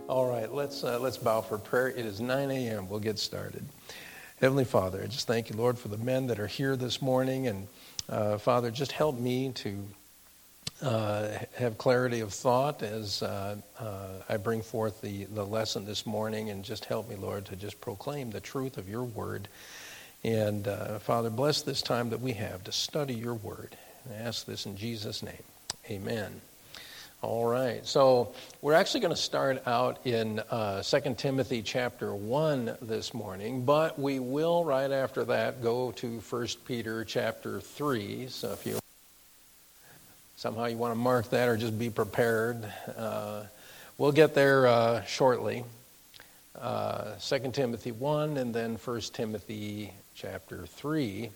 All right, let's bow for prayer. It is 9 a.m. We'll get started. Heavenly Father, I just thank you, Lord, for the men that are here this morning. And Father, just help me to have clarity of thought as I bring forth the lesson this morning. And just help me, Lord, to just proclaim the truth of your word. And Father, bless this time that we have to study your word. And I ask this in Jesus' name. Amen. All right, so we're actually going to start out in 2 Timothy chapter 1 this morning, but we will, right after that, go to 1 Peter chapter 3. So if you somehow you want to mark that or just be prepared, we'll get there shortly. 2 Timothy 1 and then 1 Timothy chapter 3.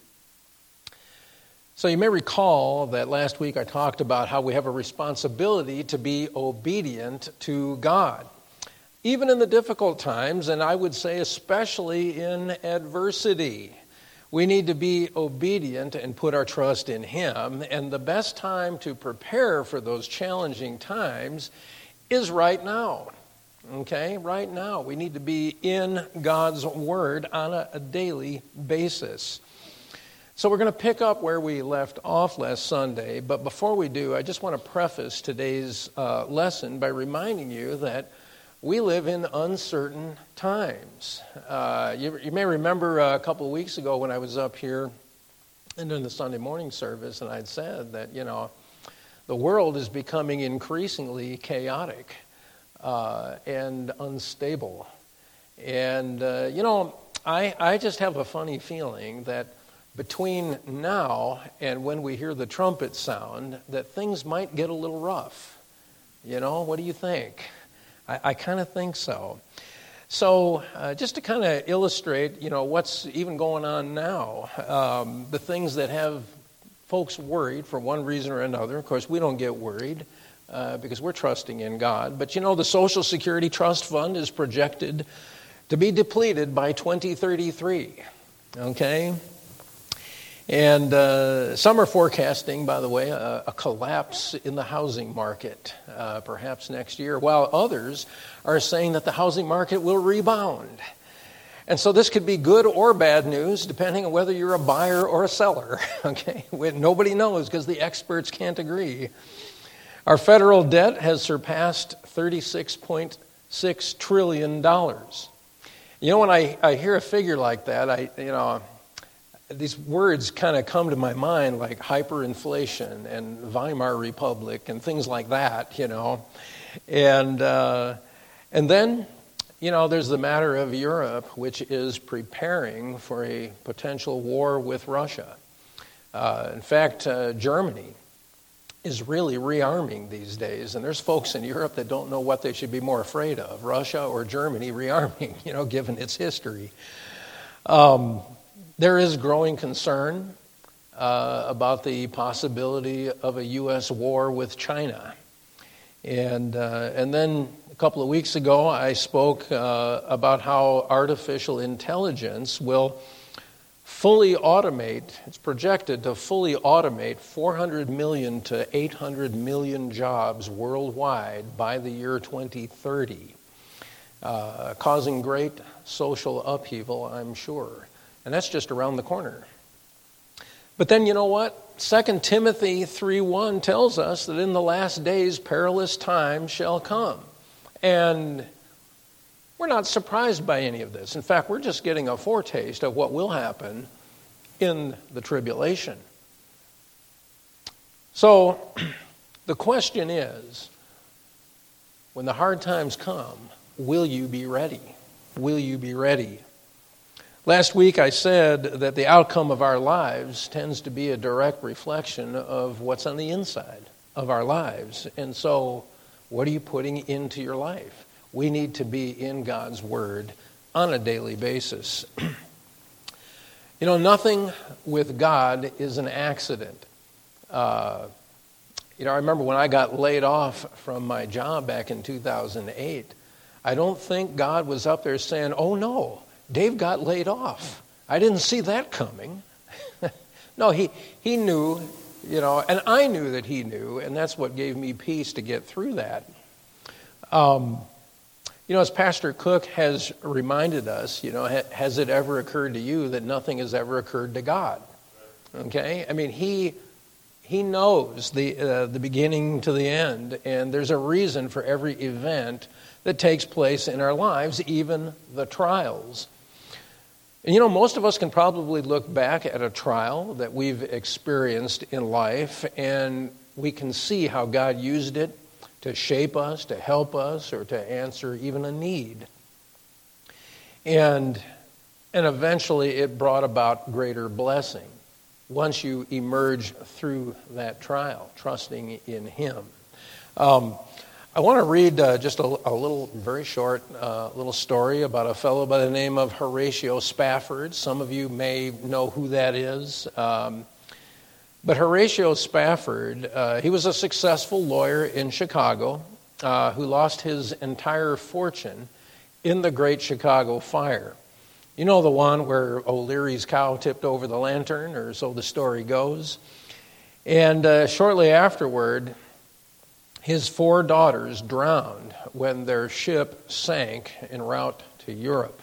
So you may recall that last week I talked about how we have a responsibility to be obedient to God, even in the difficult times, and I would say especially in adversity. We need to be obedient and put our trust in Him, and the best time to prepare for those challenging times is right now. Okay, right now. We need to be in God's Word on a daily basis. So we're going to pick up where we left off last Sunday, but before we do, I just want to preface today's lesson by reminding you that we live in uncertain times. You may remember a couple of weeks ago when I was up here and in the Sunday morning service, and I'd said that, the world is becoming increasingly chaotic and unstable. And, I just have a funny feeling that between now and when we hear the trumpet sound, that things might get a little rough. What do you think? I kind of think so. So just to kind of illustrate, what's even going on now, the things that have folks worried for one reason or another. Of course, we don't get worried because we're trusting in God. But the Social Security Trust Fund is projected to be depleted by 2033. Okay? And some are forecasting, by the way, a collapse in the housing market, perhaps next year, while others are saying that the housing market will rebound. And so this could be good or bad news, depending on whether you're a buyer or a seller. Okay, nobody knows because the experts can't agree. Our federal debt has surpassed $36.6 trillion. When I hear a figure like that, these words kind of come to my mind like hyperinflation and Weimar Republic and things like that, And then, there's the matter of Europe, which is preparing for a potential war with Russia. In fact, Germany is really rearming these days, and there's folks in Europe that don't know what they should be more afraid of, Russia or Germany rearming, given its history. There is growing concern about the possibility of a U.S. war with China. And then a couple of weeks ago, I spoke about how artificial intelligence will fully automate, it's projected to fully automate 400 million to 800 million jobs worldwide by the year 2030, causing great social upheaval, I'm sure. And that's just around the corner. But then you know what? 2 Timothy 3:1 tells us that in the last days perilous times shall come. And we're not surprised by any of this. In fact, we're just getting a foretaste of what will happen in the tribulation. So the question is, when the hard times come, will you be ready? Will you be ready? Last week I said that the outcome of our lives tends to be a direct reflection of what's on the inside of our lives. And so, what are you putting into your life? We need to be in God's Word on a daily basis. Nothing with God is an accident. I remember when I got laid off from my job back in 2008, I don't think God was up there saying, oh no, Dave got laid off. I didn't see that coming. No, he knew, and I knew that he knew, and that's what gave me peace to get through that. As Pastor Cook has reminded us, has it ever occurred to you that nothing has ever occurred to God? Okay? I mean, He knows the beginning to the end, and there's a reason for every event that takes place in our lives, even the trials. And most of us can probably look back at a trial that we've experienced in life, and we can see how God used it to shape us, to help us, or to answer even a need. And eventually it brought about greater blessing once you emerge through that trial, trusting in Him. I want to read just a little, very short little story about a fellow by the name of Horatio Spafford. Some of you may know who that is. But Horatio Spafford, he was a successful lawyer in Chicago who lost his entire fortune in the Great Chicago Fire. You know the one where O'Leary's cow tipped over the lantern, or so the story goes. And shortly afterward, his 4 daughters drowned when their ship sank en route to Europe.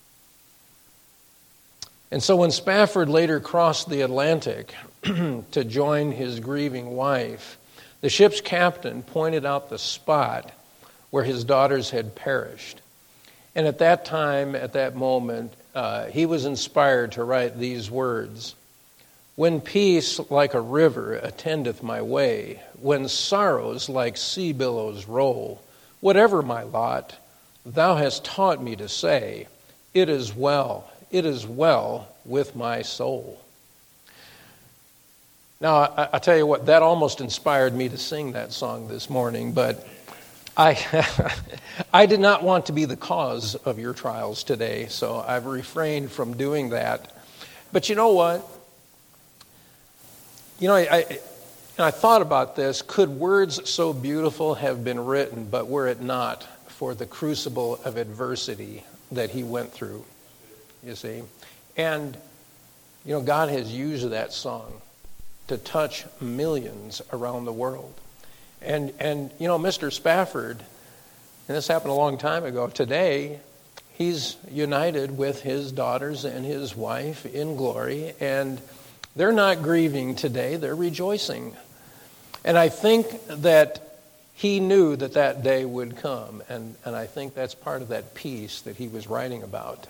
And so when Spafford later crossed the Atlantic to join his grieving wife, the ship's captain pointed out the spot where his daughters had perished. And at that time, at that moment, he was inspired to write these words: "When peace like a river attendeth my way, when sorrows like sea billows roll, whatever my lot, thou hast taught me to say, it is well with my soul." Now, I tell you what, that almost inspired me to sing that song this morning, but I did not want to be the cause of your trials today, so I've refrained from doing that. But you know what? I thought about this. Could words so beautiful have been written, but were it not for the crucible of adversity that he went through? You see? And, God has used that song to touch millions around the world. And Mr. Spafford, and this happened a long time ago, today he's united with his daughters and his wife in glory, and they're not grieving today, they're rejoicing. And I think that he knew that day would come, and I think that's part of that peace that he was writing about.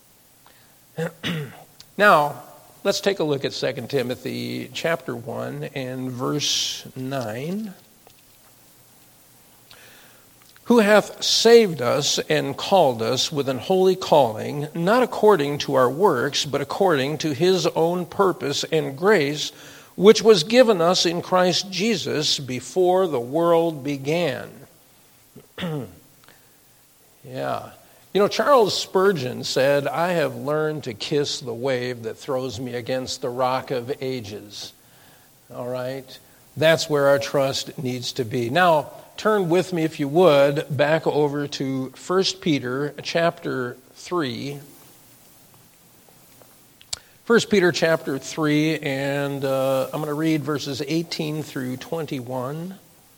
Now, let's take a look at 2 Timothy chapter 1 and verse 9. "Who hath saved us and called us with an holy calling, not according to our works, but according to his own purpose and grace, which was given us in Christ Jesus before the world began." Yeah. Charles Spurgeon said, "I have learned to kiss the wave that throws me against the rock of ages." All right? That's where our trust needs to be. Now, turn with me, if you would, back over to 1 Peter chapter 3. 1 Peter chapter 3, and I'm going to read verses 18 through 21.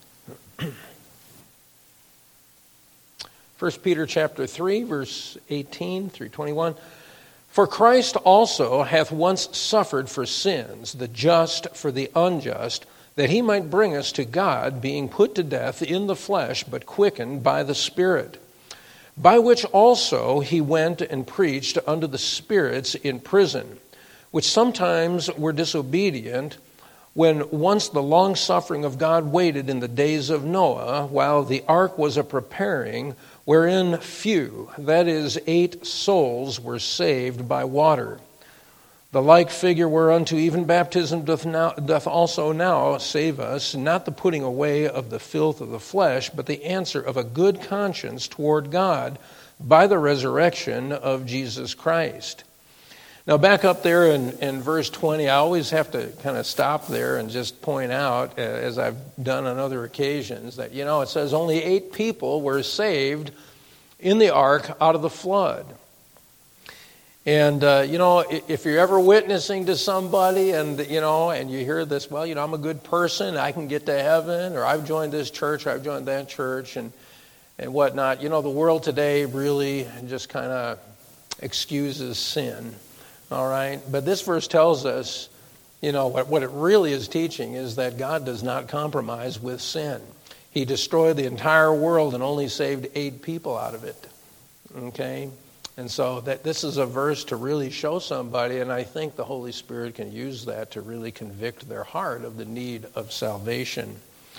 1 Peter chapter 3, verse 18 through 21. "For Christ also hath once suffered for sins, the just for the unjust, that he might bring us to God, being put to death in the flesh, but quickened by the Spirit. By which also he went and preached unto the spirits in prison, which sometimes were disobedient, when once the long suffering of God waited in the days of Noah, while the ark was a preparing, wherein few, that is, 8 souls, were saved by water. The like figure whereunto even baptism doth also now save us, not the putting away of the filth of the flesh, but the answer of a good conscience toward God by the resurrection of Jesus Christ." Now back up there in verse 20, I always have to kind of stop there and just point out, as I've done on other occasions, that, it says only 8 people were saved in the ark out of the flood. And, if you're ever witnessing to somebody and you hear this, I'm a good person, I can get to heaven, or I've joined this church, or I've joined that church, and and whatnot. You know, the world today really just kind of excuses sin, all right? But this verse tells us, you know, what it really is teaching is that God does not compromise with sin. He destroyed the entire world and only saved 8 people out of it, okay? And so that this is a verse to really show somebody, and I think the Holy Spirit can use that to really convict their heart of the need of salvation.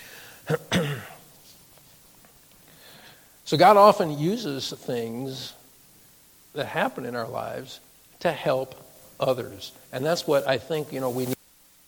So God often uses things that happen in our lives to help others. And that's what I think, you know, we need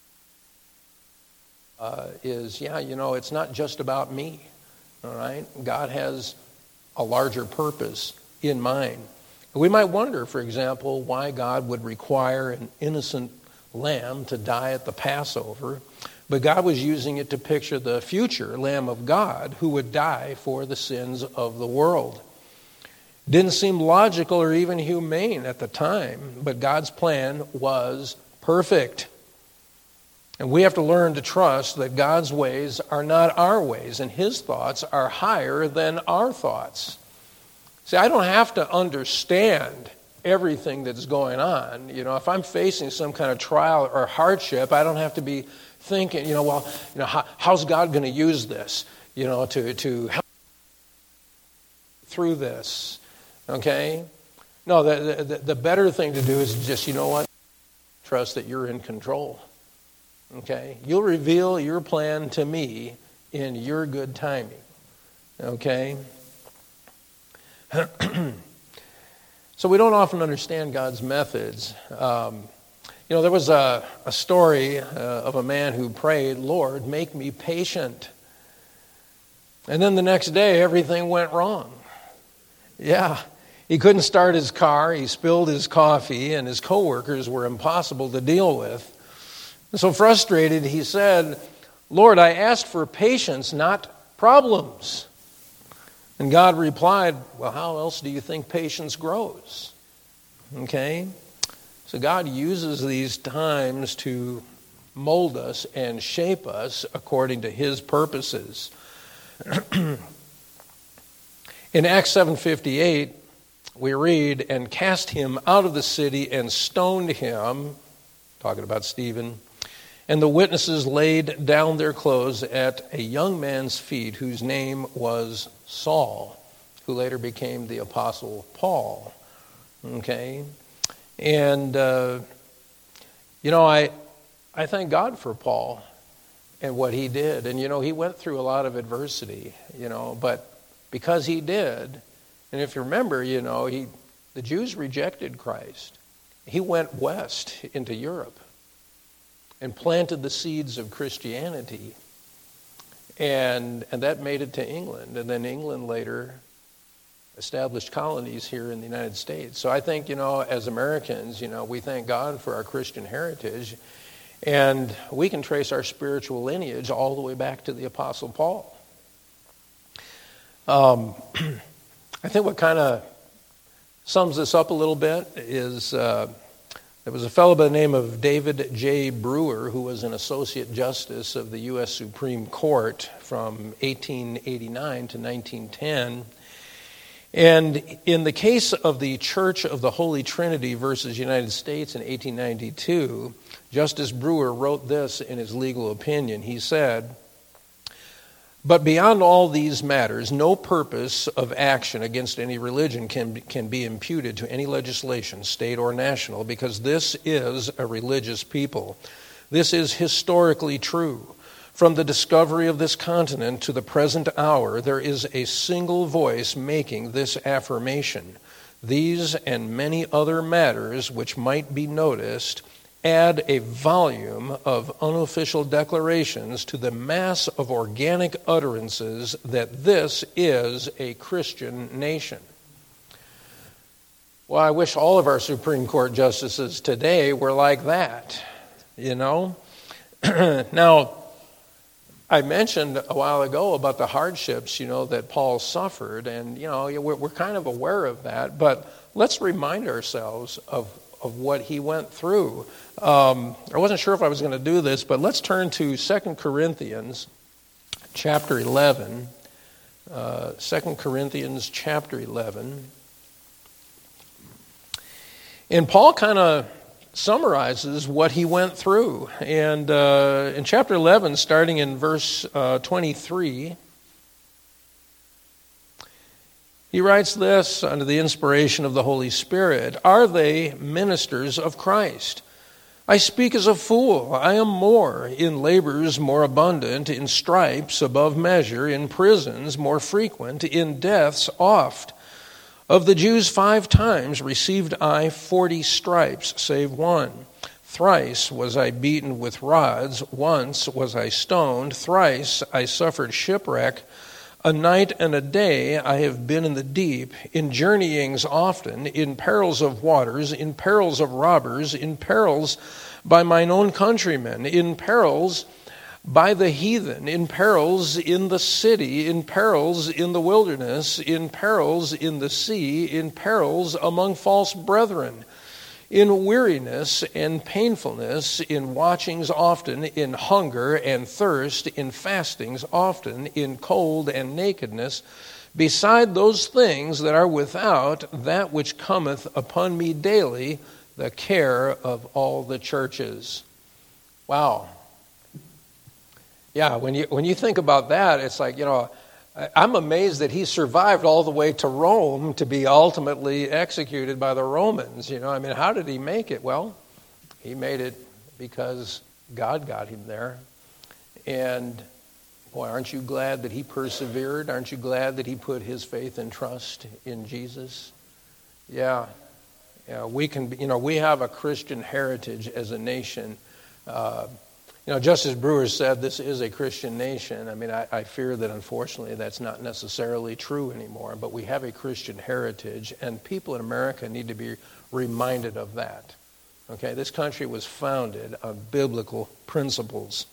it's not just about me, all right? God has a larger purpose in mind. We might wonder, for example, why God would require an innocent lamb to die at the Passover, but God was using it to picture the future Lamb of God who would die for the sins of the world. Didn't seem logical or even humane at the time, but God's plan was perfect. And we have to learn to trust that God's ways are not our ways, and His thoughts are higher than our thoughts. See, I don't have to understand everything that's going on. You know, if I'm facing some kind of trial or hardship, I don't have to be thinking, how's God going to use this, to help through this, okay? No, the better thing to do is just, trust that you're in control, okay? You'll reveal your plan to me in your good timing, okay? So we don't often understand God's methods. There was a story of a man who prayed, "Lord, make me patient." And then the next day, everything went wrong. Yeah, he couldn't start his car, he spilled his coffee, and his coworkers were impossible to deal with. And so frustrated, he said, "Lord, I asked for patience, not problems." And God replied, "Well, how else do you think patience grows?" Okay? So God uses these times to mold us and shape us according to His purposes. In Acts 7:58, we read, "And cast him out of the city and stoned him," talking about Stephen, "and the witnesses laid down their clothes at a young man's feet whose name was Saul," who later became the Apostle Paul. Okay? And, I thank God for Paul and what he did. And, he went through a lot of adversity, but because he did, and if you remember, the Jews rejected Christ. He went west into Europe and planted the seeds of Christianity. And that made it to England. And then England later established colonies here in the United States. So I think, as Americans, we thank God for our Christian heritage. And we can trace our spiritual lineage all the way back to the Apostle Paul. I think what kind of sums this up a little bit is there was a fellow by the name of David J. Brewer who was an Associate Justice of the U.S. Supreme Court from 1889 to 1910. And in the case of the Church of the Holy Trinity versus United States in 1892, Justice Brewer wrote this in his legal opinion. He said, "But beyond all these matters, no purpose of action against any religion can be imputed to any legislation, state or national, because this is a religious people. This is historically true. From the discovery of this continent to the present hour, there is a single voice making this affirmation. These and many other matters which might be noticed add a volume of unofficial declarations to the mass of organic utterances that this is a Christian nation." Well, I wish all of our Supreme Court justices today were like that, Now, I mentioned a while ago about the hardships, that Paul suffered, and, we're kind of aware of that, but let's remind ourselves of what he went through. I wasn't sure if I was going to do this, but let's turn to 2 Corinthians chapter 11, 2 Corinthians chapter 11. And Paul kind of summarizes what he went through. And in chapter 11, starting in verse 23, he writes this under the inspiration of the Holy Spirit. Are they ministers of Christ? I speak as a fool. I am more, in labors more abundant, in stripes above measure, in prisons more frequent, in deaths oft. Of the Jews 5 times received I 40 stripes, save one. Thrice was I beaten with rods, once was I stoned, thrice I suffered shipwreck. A night and a day I have been in the deep, in journeyings often, in perils of waters, in perils of robbers, in perils by mine own countrymen, in perils by the heathen, in perils in the city, in perils in the wilderness, in perils in the sea, in perils among false brethren, in weariness and painfulness, in watchings often, in hunger and thirst, in fastings often, in cold and nakedness, beside those things that are without, that which cometh upon me daily, the care of all the churches. Wow. Yeah, when you think about that, it's like, I'm amazed that he survived all the way to Rome to be ultimately executed by the Romans. How did he make it? Well, he made it because God got him there. And boy, aren't you glad that he persevered? Aren't you glad that he put his faith and trust in Jesus? Yeah, we can. We have a Christian heritage as a nation. Just as Brewer said, this is a Christian nation. I fear that unfortunately that's not necessarily true anymore, but we have a Christian heritage, and people in America need to be reminded of that. Okay, this country was founded on biblical principles.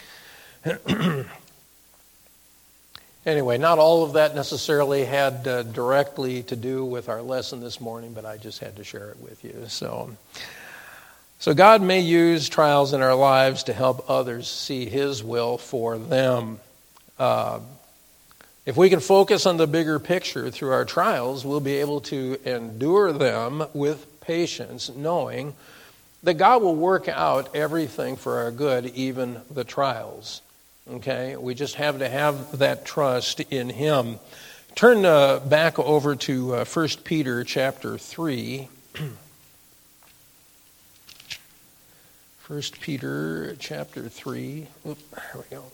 Anyway, not all of that necessarily had directly to do with our lesson this morning, but I just had to share it with you. So God may use trials in our lives to help others see His will for them. If we can focus on the bigger picture through our trials, we'll be able to endure them with patience, knowing that God will work out everything for our good, even the trials. Okay? We just have to have that trust in Him. Turn back over to 1 Peter chapter 3. 1 Peter chapter 3. Here we go.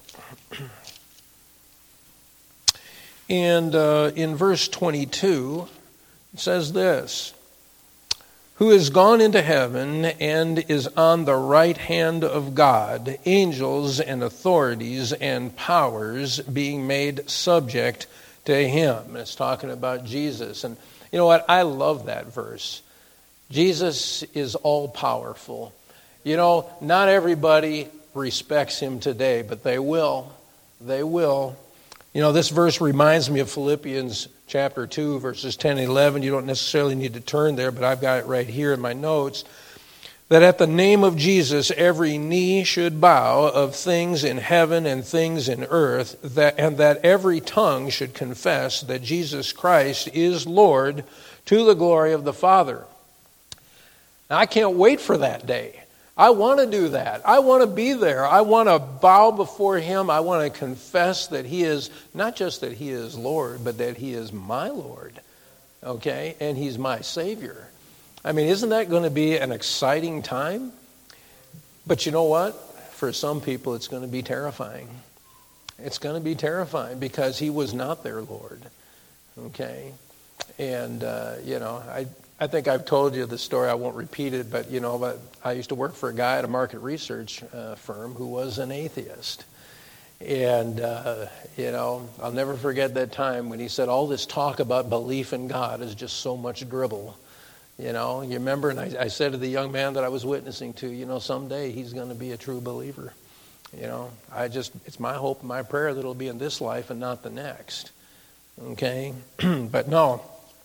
And in verse 22, it says this, who is gone into heaven and is on the right hand of God, angels and authorities and powers being made subject to Him. And it's talking about Jesus. And you know what? I love that verse. Jesus is all-powerful. Not everybody respects Him today, but they will. They will. This verse reminds me of Philippians chapter 2, verses 10 and 11. You don't necessarily need to turn there, but I've got it right here in my notes. That at the name of Jesus, every knee should bow of things in heaven and things in earth, and that every tongue should confess that Jesus Christ is Lord to the glory of the Father. Now, I can't wait for that day. I want to do that. I want to be there. I want to bow before Him. I want to confess that He is, not just that He is Lord, but that He is my Lord, okay? And He's my Savior. Isn't that going to be an exciting time? But you know what? For some people, it's going to be terrifying. It's going to be terrifying because He was not their Lord, okay? And, I think I've told you the story. I won't repeat it, but I used to work for a guy at a market research firm who was an atheist. And, I'll never forget that time when he said, all this talk about belief in God is just so much dribble. You remember, and I said to the young man that I was witnessing to, someday he's going to be a true believer. It's my hope and my prayer that it'll be in this life and not the next. Okay? But no,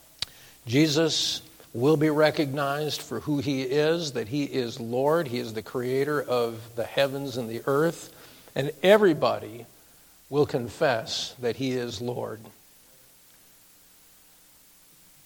Jesus will be recognized for who He is, that He is Lord. He is the creator of the heavens and the earth. And everybody will confess that He is Lord.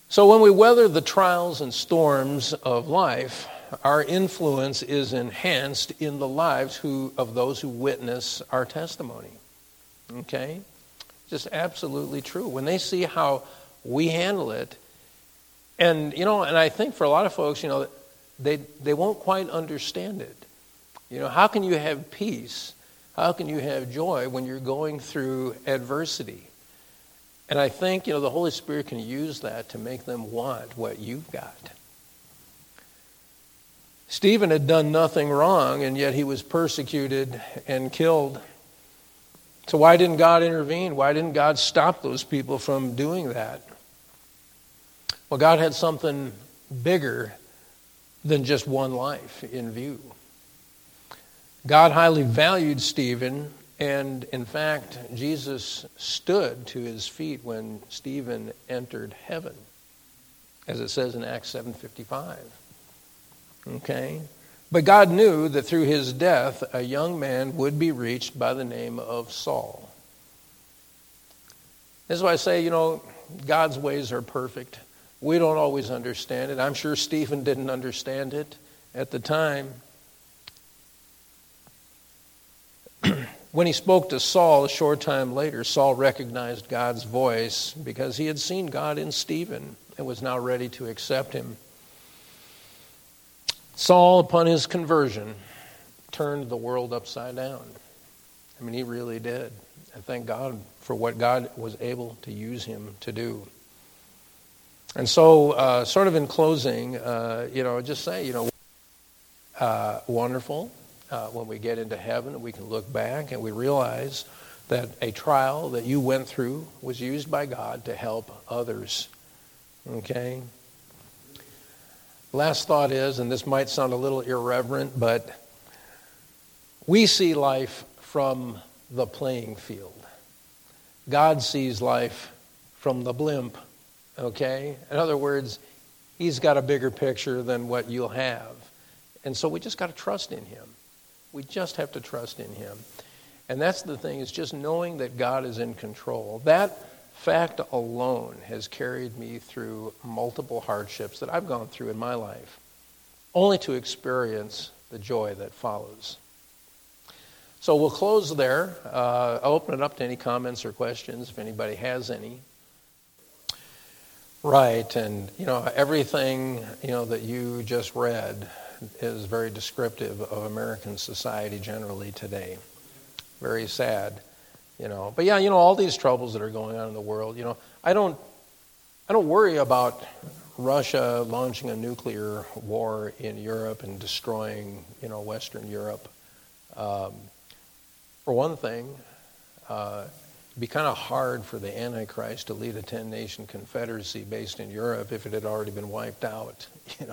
So when we weather the trials and storms of life, our influence is enhanced in the lives of those who witness our testimony. Okay? Just absolutely true. When they see how we handle it, and I think for a lot of folks, they won't quite understand it. How can you have peace? How can you have joy when you're going through adversity? And I think, the Holy Spirit can use that to make them want what you've got. Stephen had done nothing wrong, and yet he was persecuted and killed. So why didn't God intervene? Why didn't God stop those people from doing that? Well, God had something bigger than just one life in view. God highly valued Stephen, and in fact, Jesus stood to his feet when Stephen entered heaven, as it says in Acts 7:55. Okay? But God knew that through his death, a young man would be reached by the name of Saul. This is why I say, God's ways are perfect. We don't always understand it. I'm sure Stephen didn't understand it at the time. When he spoke to Saul a short time later, Saul recognized God's voice because he had seen God in Stephen and was now ready to accept him. Saul, upon his conversion, turned the world upside down. I mean, he really did. And thank God for what God was able to use him to do. And so, sort of in closing, just say, wonderful. When we get into heaven, we can look back and we realize that a trial that you went through was used by God to help others. Okay? Last thought is, and this might sound a little irreverent, but we see life from the playing field. God sees life from the blimp. Okay? In other words, he's got a bigger picture than what you'll have. And so we just got to trust in him. We just have to trust in him. And that's the thing, is just knowing that God is in control. That fact alone has carried me through multiple hardships that I've gone through in my life, only to experience the joy that follows. So we'll close there. I'll open it up to any comments or questions if anybody has any. Right, and everything that you just read is very descriptive of American society generally today. Very sad, But yeah, all these troubles that are going on in the world, I don't worry about Russia launching a nuclear war in Europe and destroying, Western Europe. For one thing, it'd be kind of hard for the Antichrist to lead a 10-nation confederacy based in Europe if it had already been wiped out.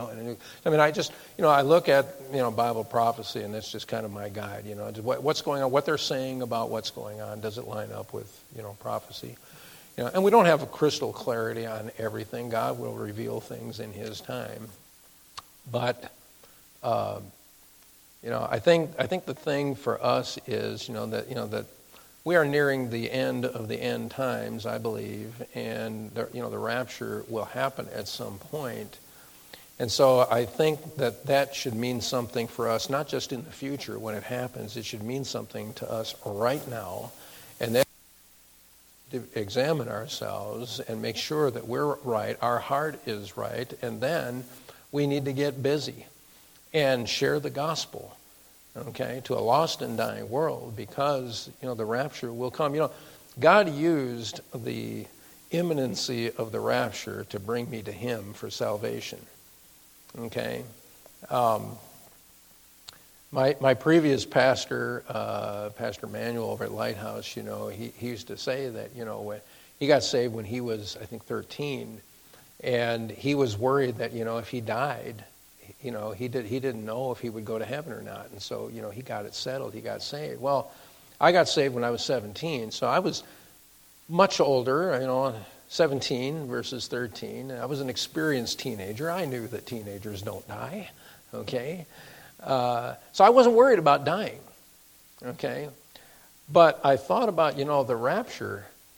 I look at Bible prophecy, and that's just kind of my guide. What's going on, what they're saying about what's going on, does it line up with prophecy? And we don't have a crystal clarity on everything. God will reveal things in His time, but I think the thing for us is that we are nearing the end of the end times, I believe, and the rapture will happen at some point. And so I think that should mean something for us, not just in the future when it happens. It should mean something to us right now, and then to examine ourselves and make sure that we're right, our heart is right, and then we need to get busy and share the gospel. Okay, to a lost and dying world, because the rapture will come. God used the imminency of the rapture to bring me to Him for salvation. Okay, my previous pastor, Pastor Manuel over at Lighthouse, he used to say that when he got saved when he was, I think, 13, and he was worried that if he died, he didn't know if he would go to heaven or not. And so, he got it settled. He got saved. Well, I got saved when I was 17. So I was much older, 17 versus 13. I was an experienced teenager. I knew that teenagers don't die. Okay. So I wasn't worried about dying. Okay. But I thought about, the rapture.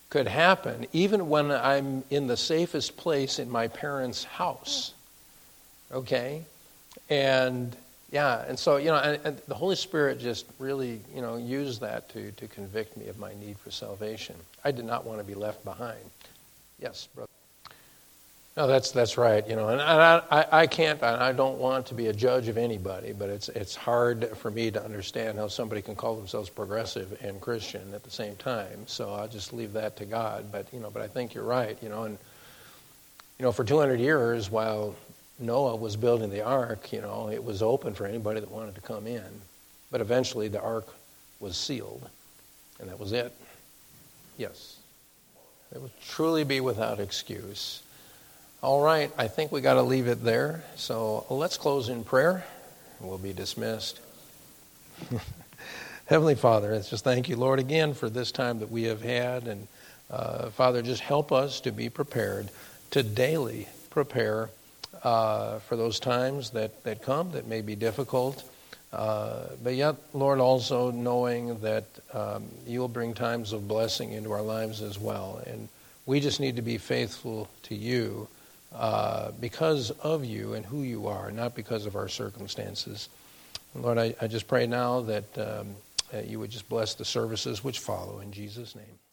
could happen even when I'm in the safest place in my parents' house. Okay? And so, and the Holy Spirit just really, used that to convict me of my need for salvation. I did not want to be left behind. Yes, brother. No, that's right. And I can't, and I don't want to be a judge of anybody, but it's hard for me to understand how somebody can call themselves progressive and Christian at the same time. So I'll just leave that to God. But I think you're right. And for 200 years, while Noah was building the ark, it was open for anybody that wanted to come in. But eventually the ark was sealed, and that was it. Yes. It would truly be without excuse. All right, I think we got to leave it there. So let's close in prayer. We'll be dismissed. Heavenly Father, let's just thank you, Lord, again for this time that we have had. And Father, just help us to be prepared, to daily prepare for those times that come that may be difficult. But yet, Lord, also knowing that you will bring times of blessing into our lives as well. And we just need to be faithful to you because of you and who you are, not because of our circumstances. Lord, I just pray now that you would just bless the services which follow in Jesus' name.